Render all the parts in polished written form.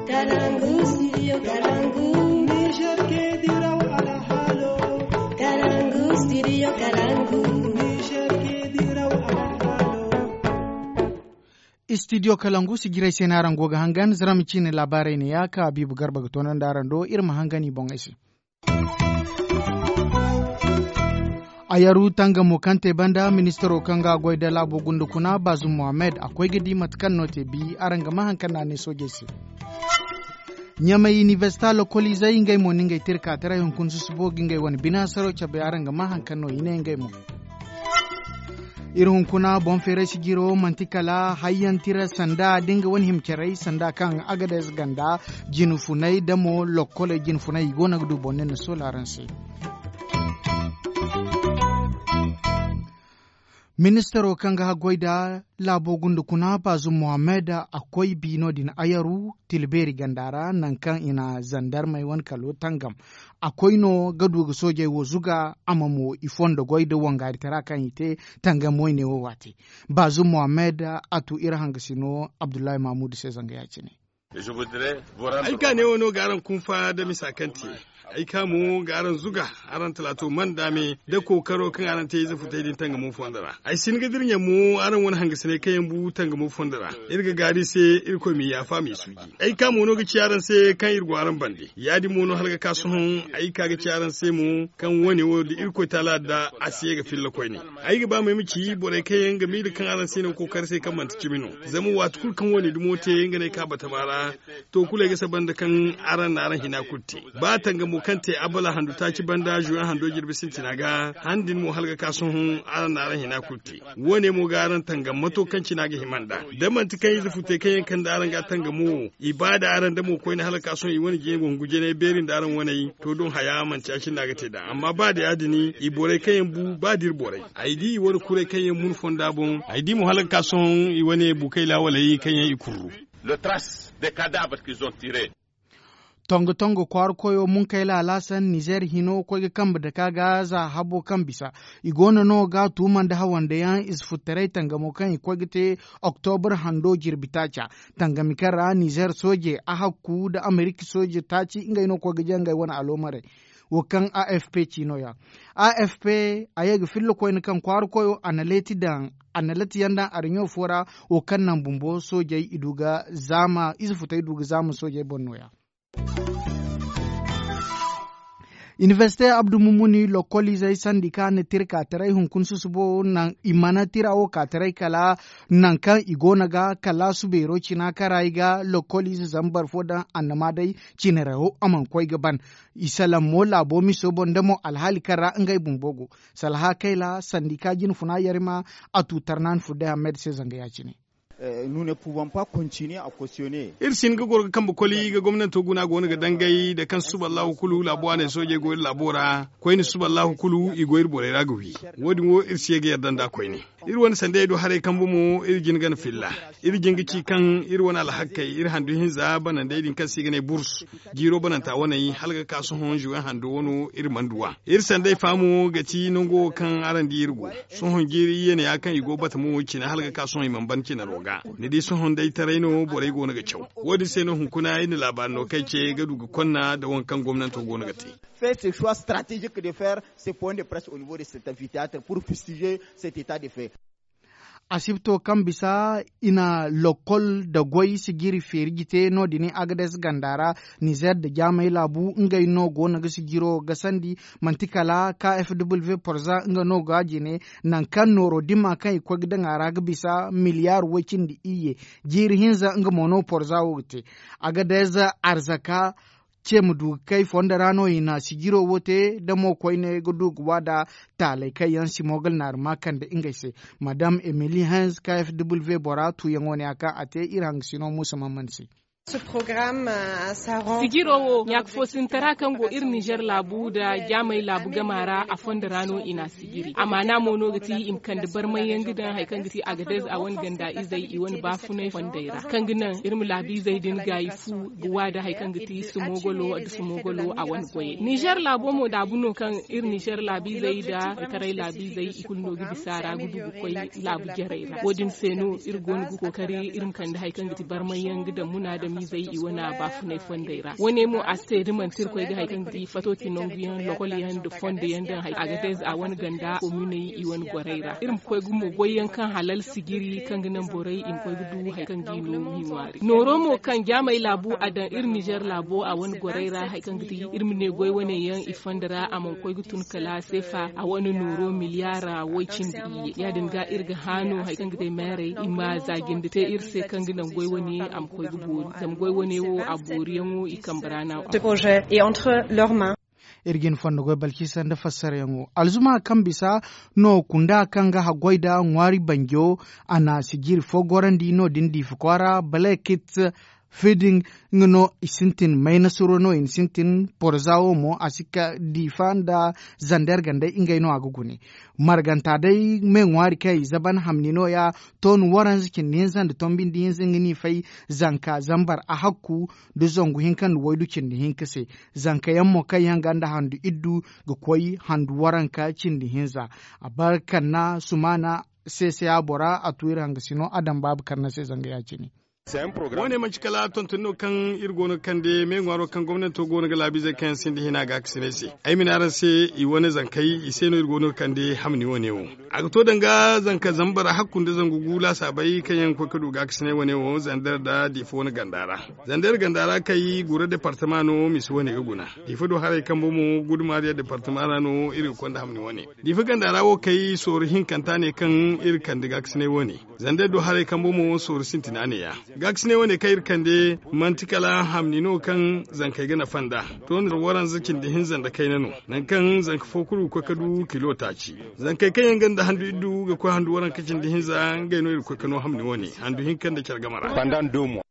Kalangu, studio Kalangu. Niger ke diraw ala halo. Kalangu, studio Kalangu. Niger ke diraw ala halo. Studio Kalangu sigirai senaran goga hangan zramci ne labarai ne ya ka Habibu Garba tonan daran do irma hangani bon isi. Ayaru tanga mukante banda ministero kanga goida labo gundukuna Bazum Mohamed akwai gidi matkan note bi aranga mahankan na ne sogesi. Nyama universita lokoli zai ngai mo ningai tirka tara hunkun susubo gingai wani bina saro chabe aranga mahankan no ine ngai mo. Irhun kuna bon fere sigiro mantikala hayyan tira sanda dinga wani himkerai sanda kan agades ganda jinufunai damo lokole jinufunai gona gudu bonnen solaransi. Ministero kanga goida labo gundu kuna Bazum Mohamed akwai bino din ayaru tilberi gandara nan kan ina zandar mai wan kalo tangam akwai no gadu soje wo zuga amamo ifondo goida wangari tara kan ite tangam moine wo wati Bazum Mohamed atu irhangasino Abdullahi Mahmud sezanga yacine aika ne wono garan kunfa da misakanti aika mu garan zuga aran talato man dame da kokaro kan aran tayi zafu tayi din tanga mu fondara ai sin ga dirnya mu aran wani hanga sene kayan bu tanga mu fondara irga gari se irko mi ya fa mi sugi aika mu no ga ciyaran se kan irgo aran bande yadi mu no halga kasuhun aika ga ciyaran se mu kan wani wodi irko tala da asiye ga filla koy ne ai ga ba mai miki bore kayan ga mi da kan aran se ne kokar se kan manta cimino zamu watukul kan wani dumote yanga ne ka bata bara to kula ga saban da kan aran na aran hina kutte ba tanga mu kante abala handu ta ci banda juyan hando girbi sin tinaga handin mu halga kasun aran na aran hina kutte wone mu garan tanga mato kan cinaga himanda da man tikan yi zufute kan kan da aran ga tanga mu ibada aran da mu koyi na halga kasun i wani je gunguje ne berin da aran wani to don haya man cikin naga te da amma ba da yadini i bore kayan bu ba dir bore aidi wani kure kayan mun fonda bon aidi mu halga kasun i wani bukai lawalai kayan ikuru le trace des cadavres qu'ils ont tirés. Tongo kwar koyo mun kai la lasan Niger hino ko ga kamba da kaga za habo kan bisa igona no ga tuman da hawan da yan isfutare tanga mo kan ko gite October hando jirbitacha tanga mikara Niger soje a hakku da America soje taci inga ino ko ga janga wani alomare wakan AFP chino ya AFP ayega fillo ko kan kwar koyo analeti yanda arinyo fora wakan nan bumbo soje iduga zama isfuta iduga zama soje bonnoya. Université Abdou Moumouni lokoli zai sandika ne tirka tarai hunkun susubo nan imana tirawo ka tarai kala nan kan igonaga kala subero cina karaiga lokoli zambar foda annamadai cineraho aman koi gaban isalam mo labo mi sobon damo alhali kara ngai bumbogo salha kaila sandika jin funa yarima atu tarnan fude Ahmed Sezanga ya cine. Nous ne pouvons pas continuer à cautionner. Irsin ga gorga kan bukoli ga gwamnati guna gona ga dangai da kan suballahu kulu labuwa ne soje goyi labora koi ni suballahu kulu i goyi bore ragawi wodi wo irsi ga yardan da koi ne ir wani sande do hare kan bumu ir jin gan filla ir jin gi kan ir wani alhakkai ir handu hin za banan da idin kan sigane burs giro banan ta wani halga kasu hon juwan handu wono ir manduwa ir sande famu ga ci nongo kan aran di irgo sun hon giri yene ya kan igo bata mu wuce na halga kasu hon imban kina roga ni dai sun hon dai taraino bore go na ga cew wodi sai no hunkuna ina labarin no kai ce ga dugu konna da wankan gwamnati go na ga te fait ce choix stratégique de faire ce point de presse au niveau de cet amphithéâtre pour fustiger cet état de fait. Asibto kan bisa ina lokol da goyi sigiri ferigite no dini agades gandara Niger da jamai labu ngai no go na sigiro gasandi mantikala KFW porza nga no gaji ne nan kan noro dima kai ko gidan araga bisa miliyar wakin di iye jiri hinza nga mono porza wote agades arzaka ce mu kai fonda rano ina sigiro wote da mo koy ne gudu wada talai kai yan simogal nar makan da ingaise madam Emily Hans KFW boratu yangone aka ate irang sino musa mamansi Sigirowo yak fosintara kango ir Niger labu da jamai labu gamara a fonda rano ina sigiri amma na mono gati im kan da barman yangidan haikan gati a gadez a wani ganda izai i wani bafunai fondaira kan ginan irmu labi zai din gayi fu guwa da haikan gati sumogolo a wani goye Niger labo mo da buno kan ir Niger labi zai da tarai labi zai i kulno gidi sara gudu koi labu geraira wodin seno ir gonu kokari irin kan da haikan gati barman yangidan muna da mi zai i wana ba funai fondaira wani mu a sai riman tir koy ga haikan di fatoti non biyan lokol yan da fonde yan da hay Agadez a wani ganda komune i wani goraira irin koy gumo goyen kan halal sigiri kan ginan borai in koy gudu haikan gino mi wari noro mo kan jamai labu a dan ir Niger labo a wani goraira haikan gidi irmine goy wani yan ifandara a man koy gutun kala sefa a wani noro miliyara wacin di ya dinga irga hano haikan gidi mere ima zagin da te irse kan ginan goy wani am koy gubo zam goy wani wo a boriyan wo ikambarana ce projet est entre leurs mains. Irgin fannugo balkisan da fassara yango alzuma kan bisa no kunda kanga hagoida ngwari bangyo ana sigir fogorandi no dindi fukwara balekit feeding ngono isintin mainasuro no insintin porzawo mo asika difanda zander gande ingaino aguguni marganta dai me ngwari kai zaban hamnino ya ton waran zikin ninzan da tombin din zingini fai zanka zambar a hakku da zongu hinkan waidukin da hinkase zanka yammo kai hanganda handu iddu ga koyi handu waranka cin da hinza abarkan na sumana sai abora a tuwira hangasino adam babu karna sai zanga ya ne wani manci kala tontono kan irgono kan de me ngwaro kan gwamnati to gono galabi zai kan sindi hina ga ksinesi ai minaran se i wani zankai i seno irgono kan de hamni wone wo aga to danga zanka zambara hakkun da zangu gula sabai kan yan ko kudu ga ksine wone wo zandar da difo wani gandara zandar gandara kai gure departamano mis wone ga guna difo do hare kan bomo guduma da departamano iri kon da hamni wone difo gandara wo kai sorhin kanta ne kan ir kan diga ksine wone zandar do hare kan bomo sor sintina ne ya gaksine wani kai kande mantikala hamnino kan zankai gana fanda to ne waran zakin da hinzan da kai nano nan kan zanka fokuru ko kadu kilo taci zankai kan yangan da handu iddu ga ko handu waran kacin da hinzan gaino ko kano hamni wani handu hinkan da kyargamara pandan domo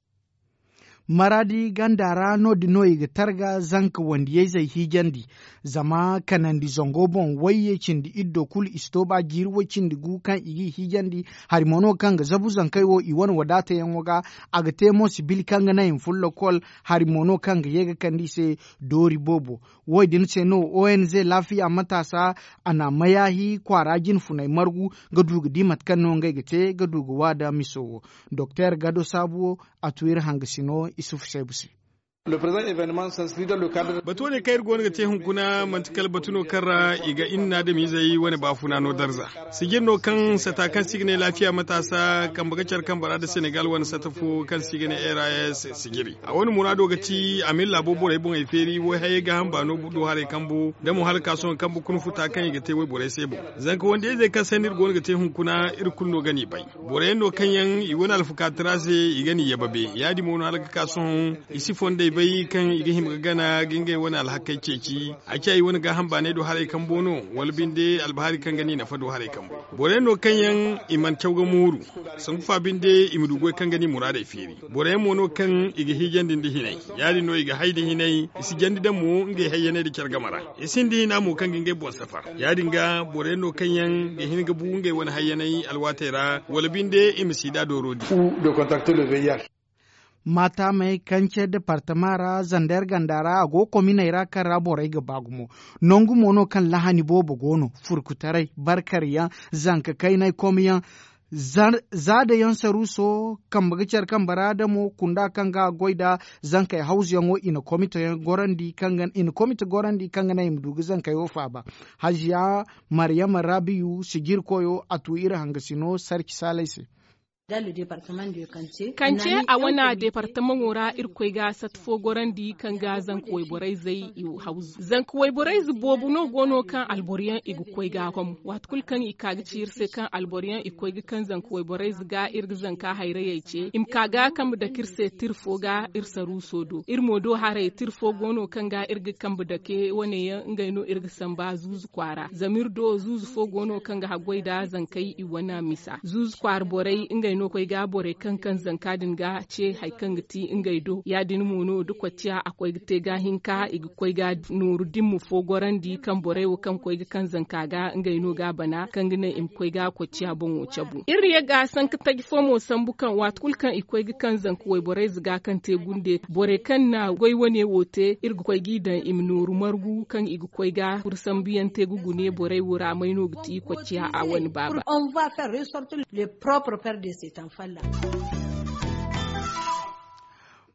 maradi gandara no dinoyi ga targa zanka wanda ya zai hijandi zama kanandi zongo bon waye cindi iddo kul istoba girwo cindi gu kan igi hijandi harimono kan ga zabu zankai wo iwan wadata yan waga aga temo sibil kan ga nayin fullo kol harimono kan ga yega kandi se dori bobo wai din se no ONZ lafiya matasa ana mayahi kwarajin funai margu ga dugu dimat kan no ngai gate ga dugu wada miso Dr. Gado Sabo a tuwir hangasino Isuf Sebusi. Le présent événement s'inscrit dans le cadre bato ne kayir gona ga tehun kuna mantikal batuno karra iga inna da mi zai wani bafuna no darza sigirno kan satakan signe lafiya matasa kan bagacar kan bara da Senegal wani satafo kan signe RIS sigiri a wani murado ga ci amin labobo rai bon eferi wai haye ga hamba no budo hare kambo da mu halka son kambo kun futa kan iga te wai bore sebo zanka wanda zai kan sanir gona ga tehun kuna irkul no gani bai bore no kan yan i wani alfukatrase igani yababe yadi mono halka kason isi fonde bai kan iga him gana gingai wani alhakai ceci a kai wani ga hamba ne do hare kan bono walbin de albahari kan gani na fado hare kan bore no kan yan iman tawga muru sun fa bin de imudugo kan gani murada firi bore mo no kan iga hijandin de hinai yari no iga haidi hinai isi jandi da mu ngai hayyane da kyargamara isin di hina mu kan gingai bon safar yari ga bore no kan yan ga hin ga bu ngai wani hayyanai alwatera walbin de imisida dorodi de contacter le VIH. Mata mai kance departamara zandar gandara ago komina ira kan raborai ga bagumo nongu mono kan lahani bobo gono furkutarai barkariya zanka kai nai komiyan zada yan saruso kan bagacar kan barada mo kunda kan ga goida zanka ya hausi yango ina komita gorandi kangan ina komita gorandi kangan na imdugu zanka yo faba hajiya maryama rabiu sigir koyo atu ira hangasino sarki salaisi kance a wana departement wora irkoi ga satfo gorandi kan ga zankuwai borai zai iwu hauzu zankuwai borai zubobu no gono kan alboriyan igu koi ga kom watkul kan ikaga cirse kan alboriyan ikoi ga kan zankuwai borai ziga irga zanka haire yaice im kaga kam da kirse tirfo ga irsa rusodo irmodo hare tirfo gono kan ga irga kan da ke wane ya ngaino irga samba zuzu kwara zamirdo zuzu fo gono kan ga hagwaida zankai iwana misa zuzu kwar borai ngaino no koi ga bore kankan zankadin ga ce haikan gati ingaido ya din muno duk wacce akwai te ga hinka igi koi ga nuru dimmu fo gorandi kan bore wo kan koi ga kan zanka ga ingaino ga bana kan gina im koi ga kwacce bon wuce bu iri ya ga san ka tagi fomo sambu kan watkul kan ikoi ga kan zanka wai bore ziga kan te gunde bore kan na goi wane wote irgu koi gidan im nuru margu kan igi koi ga kursan biyan te gugune bore wura mai no gati kwacce a wani baba on va faire ressortir le propre père de cet enfant là.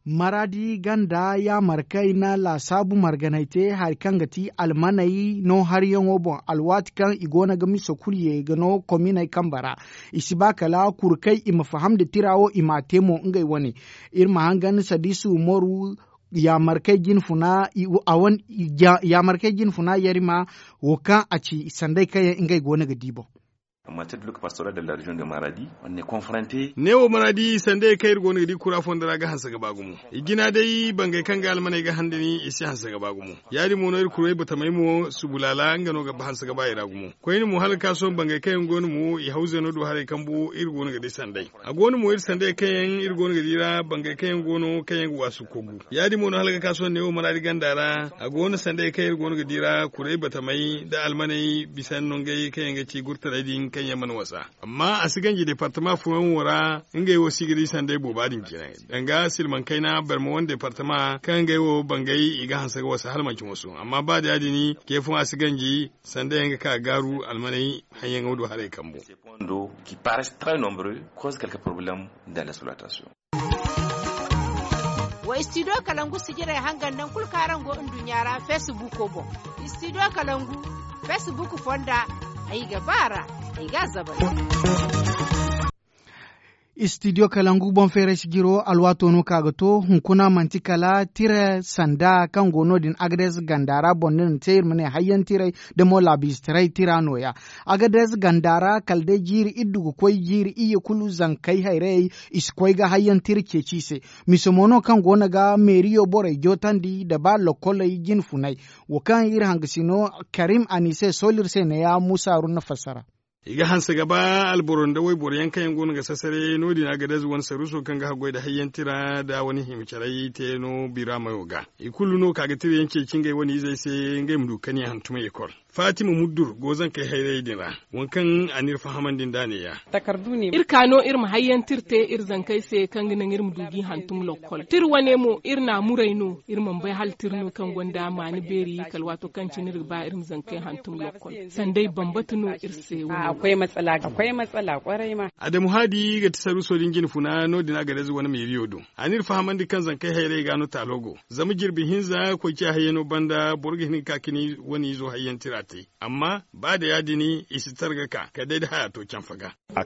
Maradi ganda ya markai na la sabu marganaite har kangati almanayi no har yango bon alwat kan igona gami sokuliye gano komina kambara isibakala kurkai ima faham da tirawo ima temo ngai wani irma hangan sadisu moru ya markai gin funa ya markai gin funa yarima woka aci sandai kaya ngai gona gadibo. En matière de pastoral de la région de Maradi, on est confronté. Newo Maradi sande kai go ne di kura fondara ga hansa gaba gumu. Igina dai bangai kan ga almane ga handini isi hansa gaba gumu. Yadi mo no kurai bata mai mo subulala ngano ga hansa gaba ira gumu. Ko ni mo halka son bangai kai ngonu mu i hauze no do hare kambu irgo ne ga di sandai. Agonu mo ir sandai kai irgo ne ga dira bangai kai ngono kai wasu kogu. Yadi mo no halka kason newo Maradi gandara agonu sandai kai irgo ne ga dira kurai bata mai da almane bisan nongai kai ga ci gurta radin kan yaman wasa amma a siganji departement furan wara inga yi wasu giri sandai bobadin kenan danga silman kaina barma wani departement kan ga yiwo bangai iga hansa ga wasu halmancin wasu amma ba da yadi ni ke fun a siganji sandai yanga ka garu almanai hanyar wudu hare kambo qui paraissent très nombreux causent quelques problèmes dans l'exploitation. Wa studio Kalangu sigira hangan nan kulkaran go indunyara Facebook ko bo studio Kalangu Facebook fonda ai gabara ai gazaba Studio Kalangu bon fere sigiro alwato no kagato hunkuna mantikala tire sanda kan gono din Agades Gandara bonin tayir mane hayyan tire da mo labis tire tirano ya Agades Gandara kalde jiri iddugo koy jiri iye kulu zankai haire iskoy ga hayyan tire ke cise misomono kan gona ga meriyo bore jotandi da ba lokolai jin funai wakan ir hangasino Karim Anise solir se ne ya Musa runa fasara iga hansa gaba alboron da wai boryan kayan gona ga sasare no dina ga dazu wani saruso kan ga hagoi da hayyan tira da wani himcharai te no bira mayoga ikulu no kaga tire yanke kingai wani zai sai ngai mu dukani hantuma ikol Fatima Muddur gozan kai haire dina wankan anir fahaman din dane ya takardu ne irkano irma hayyan tirte irzan kai sai kan ginin irmu dugi hantum lokol tir wane mo irna muraino irman bai hal tirno kan gonda mani beri kalwato kan cinir ba irm zan kai hantum lokol sandai bambatuno irse akwai matsala kwarai ma Adamu Hadi ga tasaru sodin gin funa no dina ga dazu wani mai riyodo anir fahaman kan zan kai haire gano talogo zamu girbi hinza ko ki hayyano banda borgin kakini wani zo hayyan tirate amma ba da yadi ni isi targaka ka dai da haya to can faga a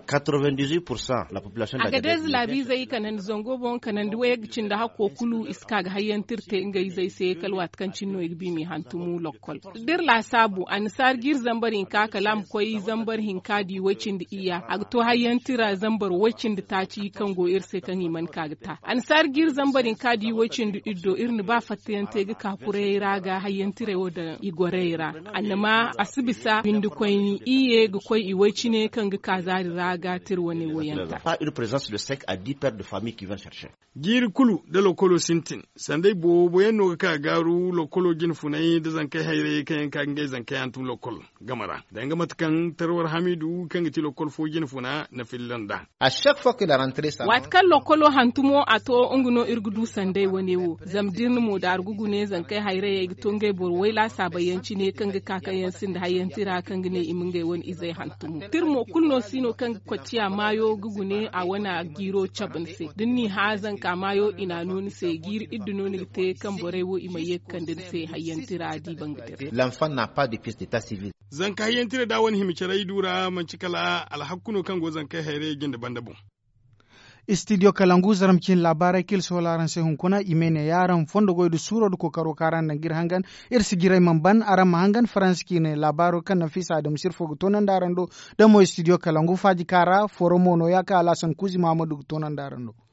98% la population a gadez labi zai kanan zongo bon kanan duwe cin da hako kulu iska ga hayyan tirte ingai zai sai kalwat kan cinno igbi mi hantumu lokol dir la sabu an sar gir zambarin ka kalam koyi zambar hinkadi wacin da iya a to hayyan tira zambar wacin da ta ci kan go irse kan iman kagta an sar gir zambarin kadi wacin da iddo irni ba fatiyan te ga kakure raga hayyan tire da igoreira annama asibisa bindu koyni iye ga koy iwacine kan ga kazari raga tir wani woyanta pas une présence de 5 à 10 pères de famille qui viennent chercher gir kulu da lokolo sintin sandai bo yanno ka garu lokolo gin funai da zan kai haire kan kan ga zan kai antun lokol gamara da ga matakan tarwar Hamidu kan ga ti lokol fo gin funa na Finlanda à chaque fois que la rentrée ça wat kan lokolo hantumo ato unguno irgudu sandai wanewo zamdirn mo da argugune zan kai haire ya tonge bor waila sabayanci ne kan ga kakayen sin da hayyan tira kan gine imingai wani izai hantumu tirmo kunno sino kan kwaciya mayo gugune a wana giro chabin se dinni hazan ka mayo ina noni se gir idduno ni te kan borewo imaye kan din se hayyan tira di bangadir l'enfant n'a pas de pièce d'état civil zan ka hayyan tira da wani himicarai dura man cikala alhakkuno kan go zan kai haire gin da bandabun Studio Kalangu zaramcin labarai kil solaran se hunkuna imene yaran fondo goydu suro ko karo karan na gir hangan irsi girai mamban aram hangan franski ne labaro kan nafisa adam sirfo tonan darando da mo Studio Kalangu faji kara foromono yaka alasan kuzi mamadu tonan darando